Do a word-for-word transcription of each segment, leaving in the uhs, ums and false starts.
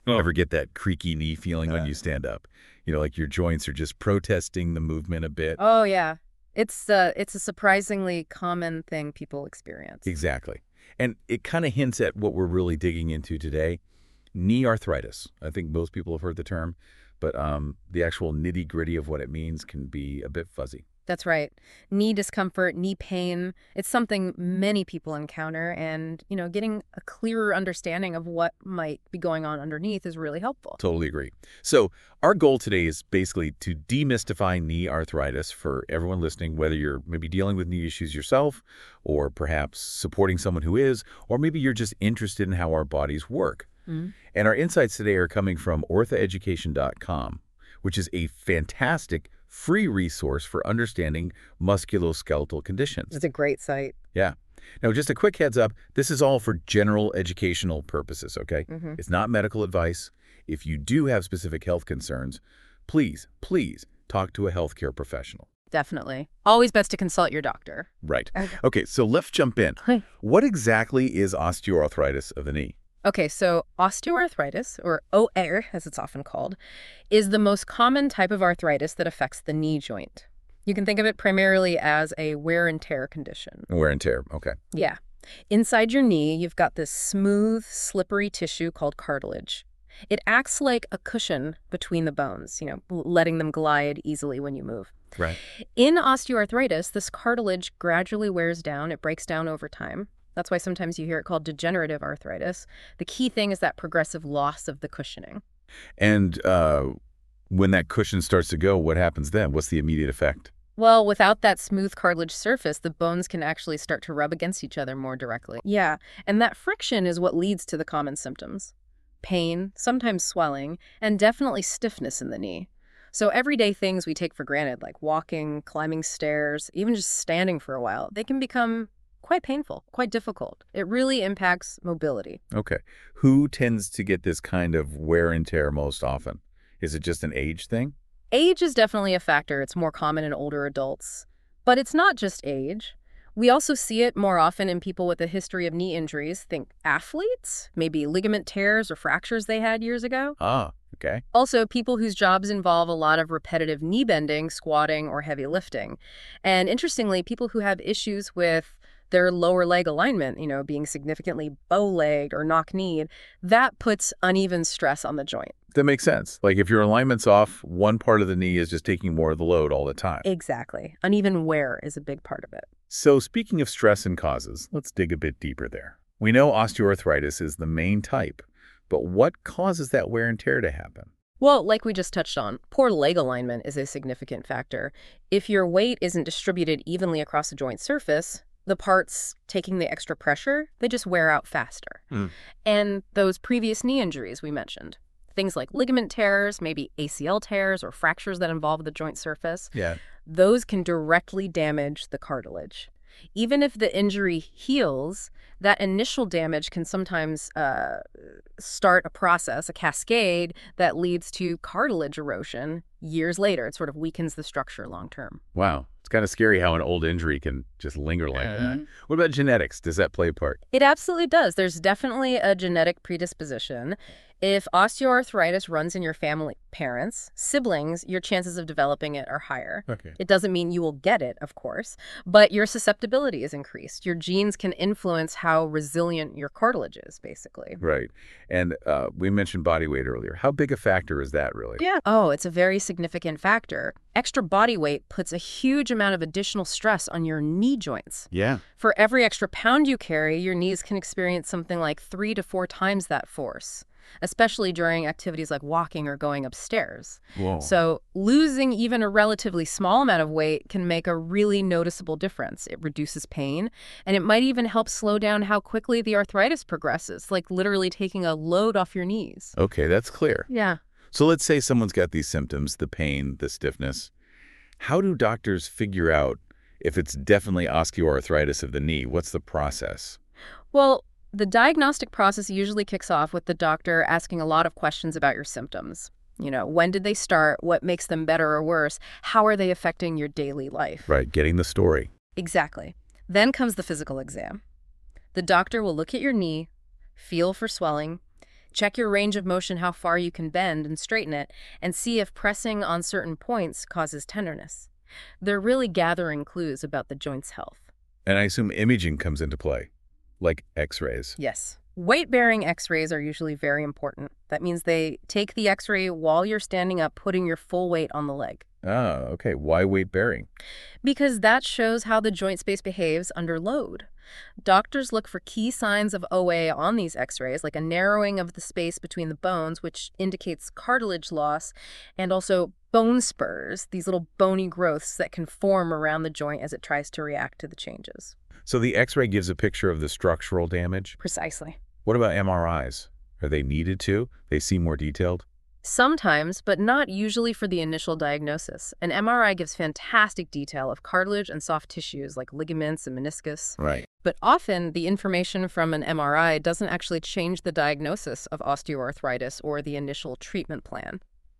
Oh, Ever get that creaky knee feeling when uh, you stand up? You know, like your joints are just protesting the movement a bit. Oh, yeah. It's uh, it's a surprisingly common thing people experience. Exactly. And it kind of hints at what we're really digging into today, knee arthritis. I think most people have heard the term, but um, the actual nitty-gritty of what it means can be a bit fuzzy. That's right. Knee discomfort, knee pain, it's something many people encounter, and, you know, getting a clearer understanding of what might be going on underneath is really helpful. Totally agree. So our goal today is basically to demystify knee arthritis for everyone listening, whether you're maybe dealing with knee issues yourself or perhaps supporting someone who is, or maybe you're just interested in how our bodies work. Mhm. And our insights today are coming from ortho education dot com, which is a fantastic free resource for understanding musculoskeletal conditions. It's a great site. Yeah. Now, just a quick heads up, this is all for general educational purposes, okay? Hmm. It's not medical advice. If you do have specific health concerns, please, please talk to a healthcare professional. Definitely. Always best to consult your doctor. Right. Okay. Okay, so let's jump in. Hi. What exactly is osteoarthritis of the knee? Okay, so osteoarthritis, or O A R as it's often called, is the most common type of arthritis that affects the knee joint. You can think of it primarily as a wear and tear condition. Wear and tear, okay. Yeah. Inside your knee, you've got this smooth, slippery tissue called cartilage. It acts like a cushion between the bones, you know, l- letting them glide easily when you move. Right. In osteoarthritis, this cartilage gradually wears down. It breaks down over time. That's why sometimes you hear it called degenerative arthritis. The key thing is that progressive loss of the cushioning. And uh, when that cushion starts to go, what happens then? What's the immediate effect? Well, without that smooth cartilage surface, the bones can actually start to rub against each other more directly. Yeah, and that friction is what leads to the common symptoms. Pain, sometimes swelling, and definitely stiffness in the knee. So everyday things we take for granted, like walking, climbing stairs, even just standing for a while, they can become quite painful, quite difficult. It really impacts mobility. Okay. Who tends to get this kind of wear and tear most often? Is it just an age thing? Age is definitely a factor. It's more common in older adults. But it's not just age. We also see it more often in people with a history of knee injuries. Think athletes, maybe ligament tears or fractures they had years ago. Ah, okay. Also, people whose jobs involve a lot of repetitive knee bending, squatting, or heavy lifting. And interestingly, people who have issues with their lower leg alignment, you know, being significantly bow-legged or knock-kneed, that puts uneven stress on the joint. That makes sense. Like if your alignment's off, one part of the knee is just taking more of the load all the time. Exactly. Uneven wear is a big part of it. So speaking of stress and causes, let's dig a bit deeper there. We know osteoarthritis is the main type, but what causes that wear and tear to happen? Well, like we just touched on, poor leg alignment is a significant factor. If your weight isn't distributed evenly across the joint surface, the parts taking the extra pressure, they just wear out faster. Mm. And those previous knee injuries we mentioned, things like ligament tears, maybe A C L tears or fractures that involve the joint surface, Yeah. those can directly damage the cartilage. Even if the injury heals, that initial damage can sometimes uh, start a process, a cascade, that leads to cartilage erosion years later. It sort of weakens the structure long term. Wow. It's kind of scary how an old injury can just linger like Yeah. that. What about genetics? Does that play a part? It absolutely does. There's definitely a genetic predisposition. If osteoarthritis runs in your family, parents, siblings, your chances of developing it are higher. Okay. It doesn't mean you will get it, of course, but your susceptibility is increased. Your genes can influence how resilient your cartilage is, basically. Right. And uh, we mentioned body weight earlier. How big a factor is that really? Yeah. Oh, it's a very significant factor. Extra body weight puts a huge amount of additional stress on your knee joints. Yeah. For every extra pound you carry, your knees can experience something like three to four times that force, especially during activities like walking or going upstairs. Whoa. So losing even a relatively small amount of weight can make a really noticeable difference. It reduces pain, and it might even help slow down how quickly the arthritis progresses, like literally taking a load off your knees. Okay, that's clear. Yeah. So let's say someone's got these symptoms, the pain, the stiffness. How do doctors figure out if it's definitely osteoarthritis of the knee? What's the process? Well, the diagnostic process usually kicks off with the doctor asking a lot of questions about your symptoms. You know, when did they start? What makes them better or worse? How are they affecting your daily life? Right, getting the story. Exactly. Then comes the physical exam. The doctor will look at your knee, feel for swelling, Check your range of motion, how far you can bend and straighten it, and see if pressing on certain points causes tenderness. They're really gathering clues about the joint's health. And I assume imaging comes into play, like X-rays. Yes. Weight-bearing X-rays are usually very important. That means they take the X-ray while you're standing up, putting your full weight on the leg. Ah, okay. Why weight bearing? Because that shows how the joint space behaves under load. Doctors look for key signs of O A on these X-rays, like a narrowing of the space between the bones, which indicates cartilage loss, and also bone spurs, these little bony growths that can form around the joint as it tries to react to the changes. So the X-ray gives a picture of the structural damage? Precisely. What about M R Is? Are they needed too? They seem more detailed? Sometimes, but not usually for the initial diagnosis. An M R I gives fantastic detail of cartilage and soft tissues like ligaments and meniscus. Right. But often, the information from an M R I doesn't actually change the diagnosis of osteoarthritis or the initial treatment plan.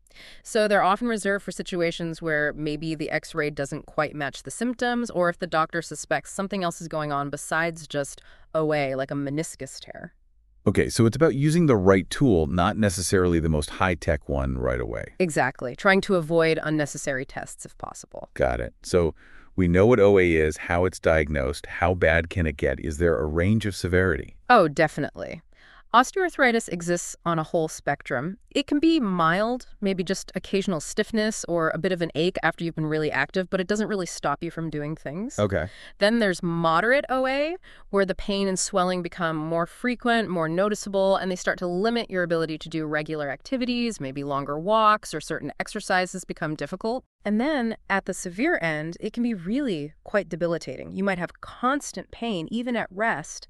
So they're often reserved for situations where maybe the X-ray doesn't quite match the symptoms, or if the doctor suspects something else is going on besides just O A, like a meniscus tear. Okay, so it's about using the right tool, not necessarily the most high-tech one right away. Exactly. Trying to avoid unnecessary tests if possible. Got it. So we know what O A is, how it's diagnosed, how bad can it get? Is there a range of severity? Oh, definitely. Osteoarthritis exists on a whole spectrum. It can be mild, maybe just occasional stiffness or a bit of an ache after you've been really active, but it doesn't really stop you from doing things. Okay. Then there's moderate O A, where the pain and swelling become more frequent, more noticeable, and they start to limit your ability to do regular activities, maybe longer walks or certain exercises become difficult. And then at the severe end, it can be really quite debilitating. You might have constant pain, even at rest,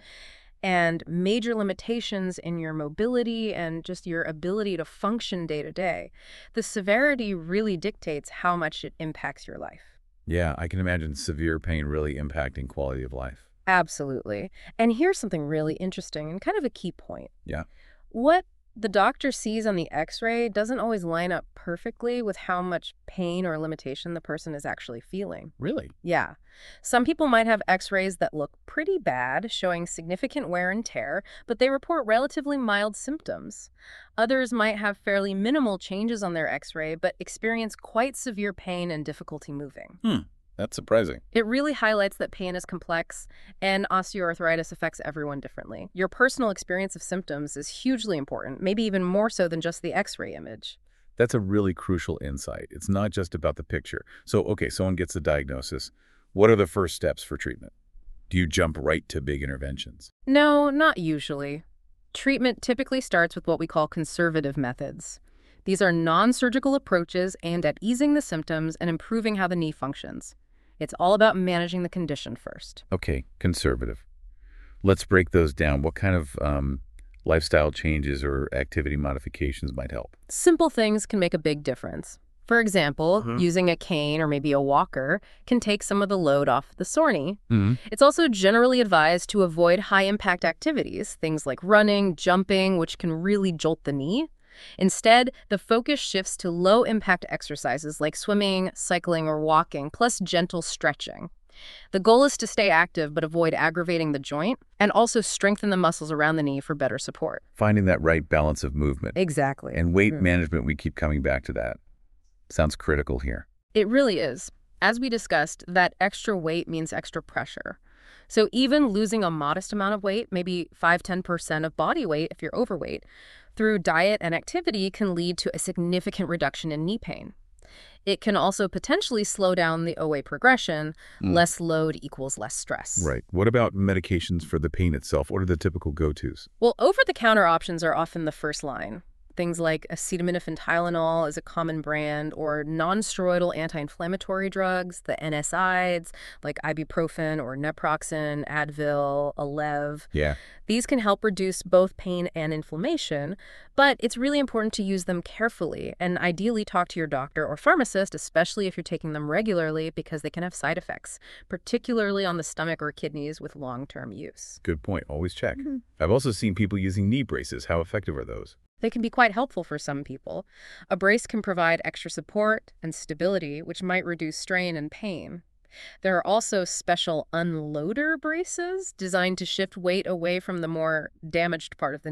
and major limitations in your mobility and just your ability to function day to day. The severity really dictates how much it impacts your life. Yeah, I can imagine severe pain really impacting quality of life. Absolutely. And here's something really interesting and kind of a key point. Yeah. What the doctor sees on the X-ray doesn't always line up perfectly with how much pain or limitation the person is actually feeling. Really? Yeah. Some people might have X-rays that look pretty bad, showing significant wear and tear, but they report relatively mild symptoms. Others might have fairly minimal changes on their X-ray, but experience quite severe pain and difficulty moving. Hmm. That's surprising. It really highlights that pain is complex and osteoarthritis affects everyone differently. Your personal experience of symptoms is hugely important, maybe even more so than just the X-ray image. That's a really crucial insight. It's not just about the picture. So, okay, someone gets a diagnosis. What are the first steps for treatment? Do you jump right to big interventions? No, not usually. Treatment typically starts with what we call conservative methods. These are non-surgical approaches aimed at easing the symptoms and improving how the knee functions. It's all about managing the condition first. Okay, conservative. Let's break those down. What kind of um, lifestyle changes or activity modifications might help? Simple things can make a big difference. For example, Mhm. using a cane or maybe a walker can take some of the load off the sore knee. Mm-hmm. It's also generally advised to avoid high-impact activities, things like running, jumping, which can really jolt the knee. Instead, the focus shifts to low-impact exercises like swimming, cycling, or walking, plus gentle stretching. The goal is to stay active but avoid aggravating the joint, and also strengthen the muscles around the knee for better support. Finding that right balance of movement. Exactly. And weight Mm. management, we keep coming back to that. Sounds critical here. It really is. As we discussed, that extra weight means extra pressure. So even losing a modest amount of weight, maybe five to ten percent of body weight if you're overweight, through diet and activity can lead to a significant reduction in knee pain. It can also potentially slow down the O A progression. Mm. Less load equals less stress. Right. What about medications for the pain itself? What are the typical go-tos? Well, over-the-counter options are often the first line. Things like acetaminophen Tylenol is a common brand, or non-steroidal anti-inflammatory drugs, the N SAIDs, like ibuprofen or naproxen, Advil, Aleve. Yeah. These can help reduce both pain and inflammation, but it's really important to use them carefully and ideally talk to your doctor or pharmacist, especially if you're taking them regularly, because they can have side effects, particularly on the stomach or kidneys with long-term use. Good point. Always check. Mm-hmm. I've also seen people using knee braces. How effective are those? They can be quite helpful for some people. A brace can provide extra support and stability, which might reduce strain and pain. There are also special unloader braces designed to shift weight away from the more damaged part of the knee.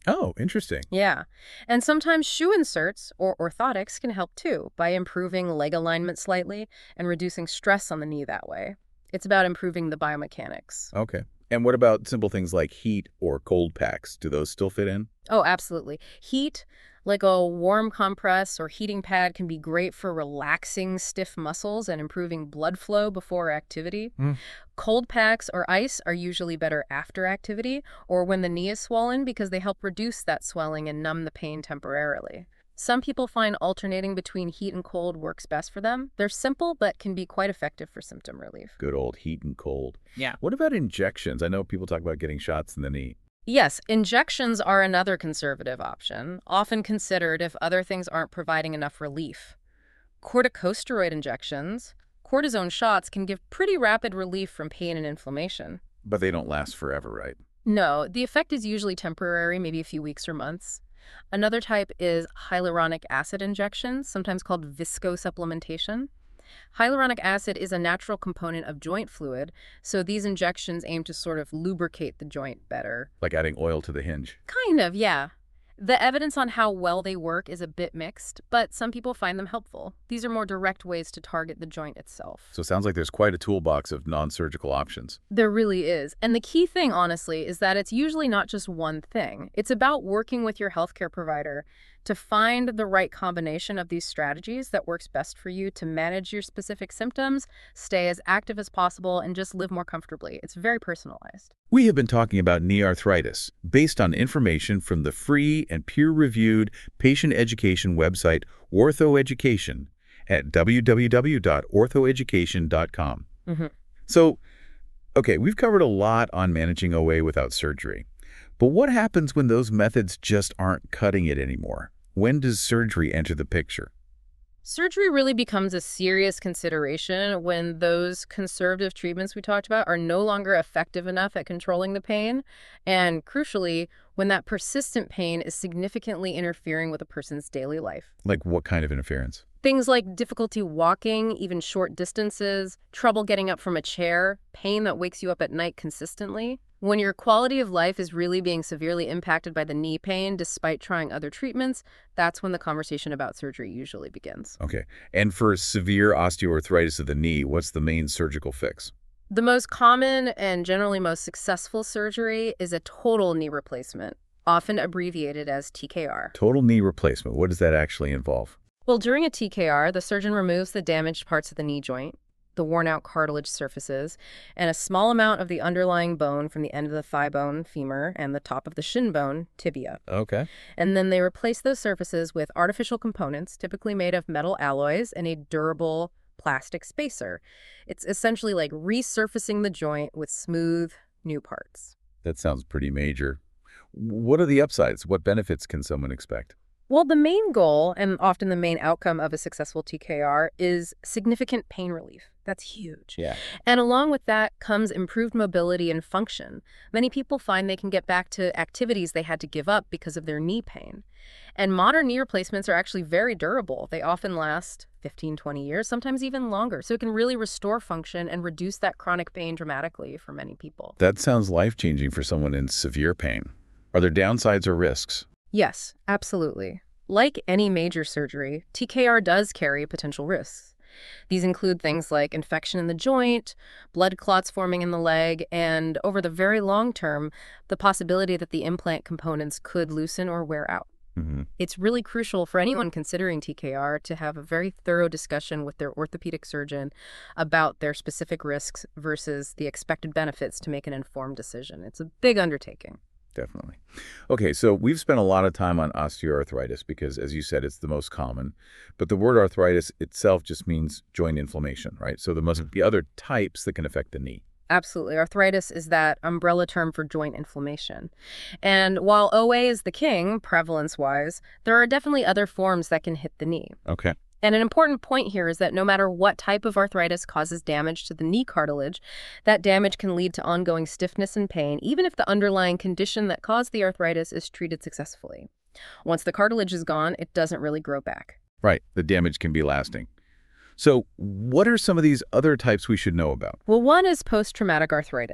Oh, interesting. Yeah. And sometimes shoe inserts or orthotics can help too by improving leg alignment slightly and reducing stress on the knee that way. It's about improving the biomechanics. Okay. And what about simple things like heat or cold packs? Do those still fit in? Oh, absolutely. Heat, like a warm compress or heating pad, can be great for relaxing stiff muscles and improving blood flow before activity. Hmm. Cold packs or ice are usually better after activity or when the knee is swollen because they help reduce that swelling and numb the pain temporarily. Some people find alternating between heat and cold works best for them. They're simple but can be quite effective for symptom relief. Good old heat and cold. Yeah. What about injections? I know people talk about getting shots in the knee. Yes, injections are another conservative option, often considered if other things aren't providing enough relief. Corticosteroid injections, cortisone shots, can give pretty rapid relief from pain and inflammation. But they don't last forever, right? No, the effect is usually temporary, maybe a few weeks or months. Another type is hyaluronic acid injections, sometimes called viscosupplementation. Hyaluronic acid is a natural component of joint fluid, so these injections aim to sort of lubricate the joint better. Like adding oil to the hinge. Kind of, yeah. The evidence on how well they work is a bit mixed, but some people find them helpful. These are more direct ways to target the joint itself. So it sounds like there's quite a toolbox of non-surgical options. There really is. And the key thing, honestly, is that it's usually not just one thing. It's about working with your healthcare provider to find the right combination of these strategies that works best for you to manage your specific symptoms, stay as active as possible, and just live more comfortably. It's very personalized. We have been talking about knee arthritis based on information from the free and peer-reviewed patient education website OrthoEducation at w w w dot ortho education dot com. Mm-hmm. So, okay, we've covered a lot on managing O A without surgery. But what happens when those methods just aren't cutting it anymore? When does surgery enter the picture? Surgery really becomes a serious consideration when those conservative treatments we talked about are no longer effective enough at controlling the pain, and crucially, when that persistent pain is significantly interfering with a person's daily life. Like what kind of interference? Things like difficulty walking, even short distances, trouble getting up from a chair, pain that wakes you up at night consistently. When your quality of life is really being severely impacted by the knee pain despite trying other treatments, that's when the conversation about surgery usually begins. Okay. And for severe osteoarthritis of the knee, what's the main surgical fix? The most common and generally most successful surgery is a total knee replacement, often abbreviated as T K R. Total knee replacement. What does that actually involve? Well, during a T K R, the surgeon removes the damaged parts of the knee joint, the worn-out cartilage surfaces, and a small amount of the underlying bone from the end of the thigh bone, femur, and the top of the shin bone, tibia. Okay. And then they replace those surfaces with artificial components, typically made of metal alloys, and a durable plastic spacer. It's essentially like resurfacing the joint with smooth, new parts. That sounds pretty major. What are the upsides? What benefits can someone expect? Well, the main goal, and often the main outcome of a successful T K R, is significant pain relief. That's huge. Yeah. And along with that comes improved mobility and function. Many people find they can get back to activities they had to give up because of their knee pain. And modern knee replacements are actually very durable. They often last fifteen, twenty years, sometimes even longer. So it can really restore function and reduce that chronic pain dramatically for many people. That sounds life-changing for someone in severe pain. Are there downsides or risks? Yes, absolutely. Like any major surgery, T K R does carry potential risks. These include things like infection in the joint, blood clots forming in the leg, and over the very long term, the possibility that the implant components could loosen or wear out. Mm-hmm. It's really crucial for anyone considering T K R to have a very thorough discussion with their orthopedic surgeon about their specific risks versus the expected benefits to make an informed decision. It's a big undertaking. Definitely. Okay, so we've spent a lot of time on osteoarthritis because, as you said, it's the most common. But the word arthritis itself just means joint inflammation, right? So there must be other types that can affect the knee. Absolutely. Arthritis is that umbrella term for joint inflammation. And while O A is the king, prevalence-wise, there are definitely other forms that can hit the knee. Okay. And an important point here is that no matter what type of arthritis causes damage to the knee cartilage, that damage can lead to ongoing stiffness and pain, even if the underlying condition that caused the arthritis is treated successfully. Once the cartilage is gone, it doesn't really grow back. Right. The damage can be lasting. So what are some of these other types we should know about? Well, one is post-traumatic arthritis.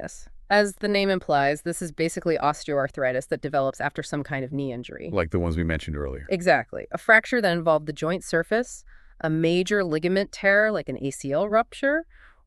As the name implies, this is basically osteoarthritis that develops after some kind of knee injury. Like the ones we mentioned earlier. Exactly. A fracture that involved the joint surface, a major ligament tear like an A C L rupture,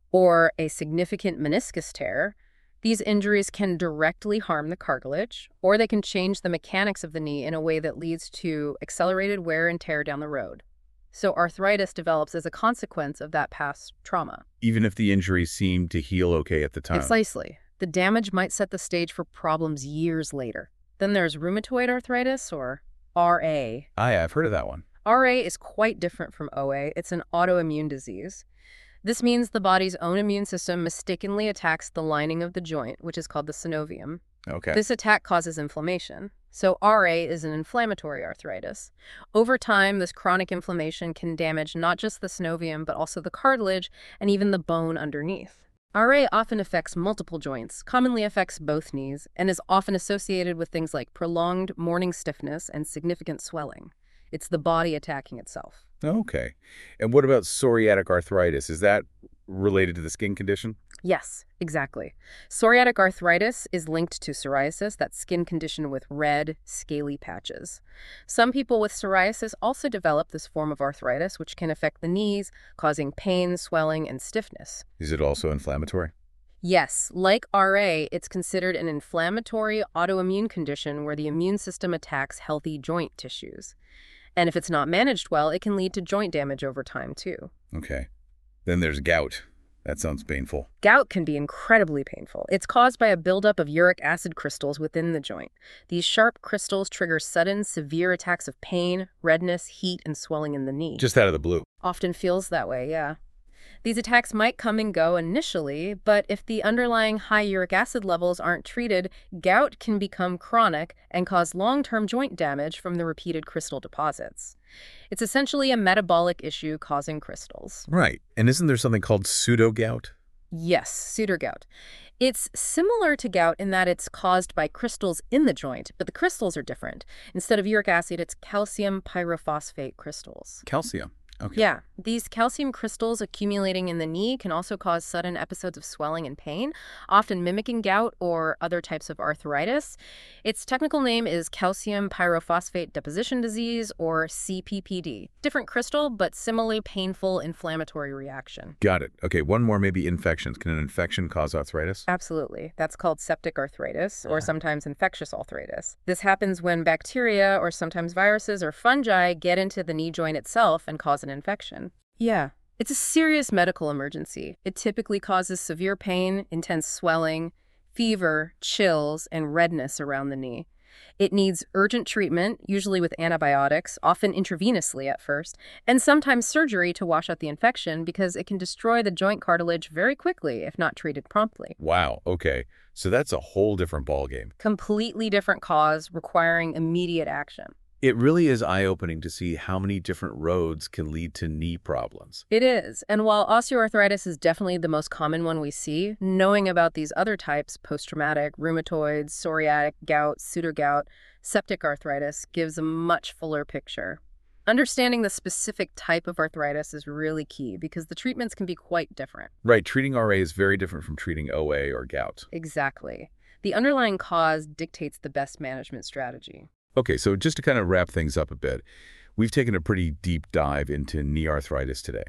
or a significant meniscus tear. These injuries can directly harm the cartilage, or they can change the mechanics of the knee in a way that leads to accelerated wear and tear down the road. So arthritis develops as a consequence of that past trauma. Even if the injury seemed to heal okay at the time. Precisely. The damage might set the stage for problems years later. Then there's rheumatoid arthritis, or R A. Ah, yeah, I've heard of that one. R A is quite different from O A. It's an autoimmune disease. This means the body's own immune system mistakenly attacks the lining of the joint, which is called the synovium. Okay. This attack causes inflammation. So R A is an inflammatory arthritis. Over time, this chronic inflammation can damage not just the synovium, but also the cartilage and even the bone underneath. R A often affects multiple joints, commonly affects both knees, and is often associated with things like prolonged morning stiffness and significant swelling. It's the body attacking itself. Okay. And what about psoriatic arthritis? Is that related to the skin condition? Yes, exactly. Psoriatic arthritis is linked to psoriasis, that skin condition with red, scaly patches. Some people with psoriasis also develop this form of arthritis, which can affect the knees, causing pain, swelling, and stiffness. Is it also inflammatory? Yes, like R A, it's considered an inflammatory autoimmune condition where the immune system attacks healthy joint tissues. And if it's not managed well, it can lead to joint damage over time, too. Okay. Then there's gout. That sounds painful. Gout can be incredibly painful. It's caused by a buildup of uric acid crystals within the joint. These sharp crystals trigger sudden, severe attacks of pain, redness, heat, and swelling in the knee. Just out of the blue. Often feels that way, yeah. These attacks might come and go initially, but if the underlying high uric acid levels aren't treated, gout can become chronic and cause long-term joint damage from the repeated crystal deposits. It's essentially a metabolic issue causing crystals. Right. And isn't there something called pseudogout? Yes, pseudogout. It's similar to gout in that it's caused by crystals in the joint, but the crystals are different. Instead of uric acid, it's calcium pyrophosphate crystals. Calcium. Okay. Yeah, these calcium crystals accumulating in the knee can also cause sudden episodes of swelling and pain, often mimicking gout or other types of arthritis. Its technical name is calcium pyrophosphate deposition disease, or C P P D. Different crystal, but similarly painful inflammatory reaction. Got it. Okay, one more, maybe infections. Can an infection cause arthritis? Absolutely. That's called septic arthritis, or sometimes infectious arthritis. This happens when bacteria, or sometimes viruses or fungi, get into the knee joint itself and cause an infection. Yeah. It's a serious medical emergency. It typically causes severe pain, intense swelling, fever, chills, and redness around the knee. It needs urgent treatment, usually with antibiotics, often intravenously at first, and sometimes surgery to wash out the infection because it can destroy the joint cartilage very quickly if not treated promptly. Wow, okay. So that's a whole different ballgame. Completely different cause requiring immediate action. It really is eye-opening to see how many different roads can lead to knee problems. It is. And while osteoarthritis is definitely the most common one we see, knowing about these other types, post-traumatic, rheumatoid, psoriatic, gout, pseudogout, septic arthritis, gives a much fuller picture. Understanding the specific type of arthritis is really key because the treatments can be quite different. Right, treating R A is very different from treating O A or gout. Exactly. The underlying cause dictates the best management strategy. Okay, so just to kind of wrap things up a bit, we've taken a pretty deep dive into knee arthritis today.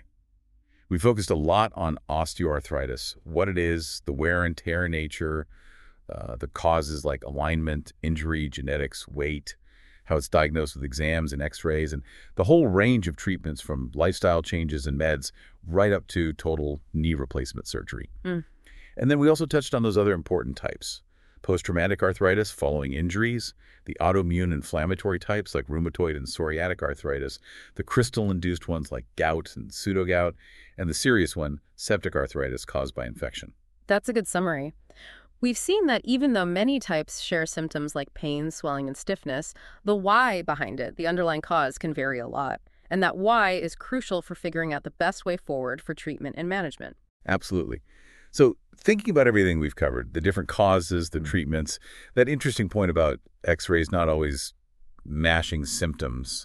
We focused a lot on osteoarthritis, what it is, the wear and tear nature, uh, the causes like alignment, injury, genetics, weight, how it's diagnosed with exams and x-rays, and the whole range of treatments from lifestyle changes and meds right up to total knee replacement surgery. Mm. And then we also touched on those other important types. Post-traumatic arthritis following injuries, the autoimmune inflammatory types like rheumatoid and psoriatic arthritis, the crystal-induced ones like gout and pseudogout, and the serious one, septic arthritis caused by infection. That's a good summary. We've seen that even though many types share symptoms like pain, swelling, and stiffness, the why behind it, the underlying cause, can vary a lot. And that why is crucial for figuring out the best way forward for treatment and management. Absolutely. So thinking about everything we've covered, the different causes, the treatments, that interesting point about x-rays not always mashing symptoms.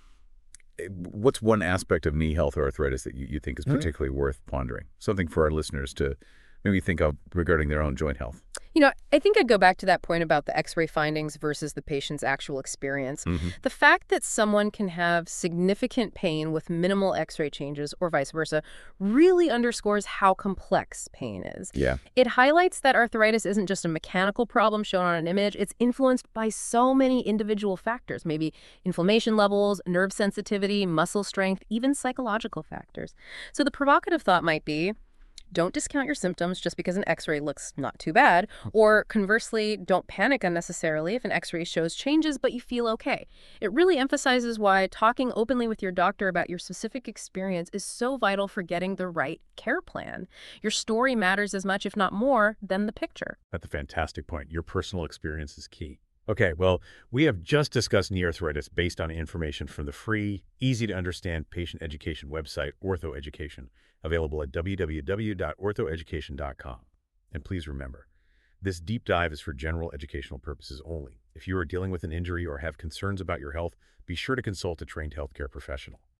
What's one aspect of knee health or arthritis that you, you think is particularly mm-hmm. worth pondering? Something for our listeners to maybe think of regarding their own joint health? You know, I think I'd go back to that point about the X-ray findings versus the patient's actual experience. Hmm. The fact that someone can have significant pain with minimal X-ray changes or vice versa really underscores how complex pain is. Yeah. It highlights that arthritis isn't just a mechanical problem shown on an image. It's influenced by so many individual factors, maybe inflammation levels, nerve sensitivity, muscle strength, even psychological factors. So the provocative thought might be, don't discount your symptoms just because an X-ray looks not too bad, or conversely, don't panic unnecessarily if an X-ray shows changes but you feel okay. It really emphasizes why talking openly with your doctor about your specific experience is so vital for getting the right care plan. Your story matters as much, if not more, than the picture. That's a fantastic point. Your personal experience is key. Okay, well, we have just discussed knee arthritis based on information from the free, easy-to-understand patient education website, OrthoEducation, available at w w w dot ortho education dot com. And please remember, this deep dive is for general educational purposes only. If you are dealing with an injury or have concerns about your health, be sure to consult a trained healthcare professional.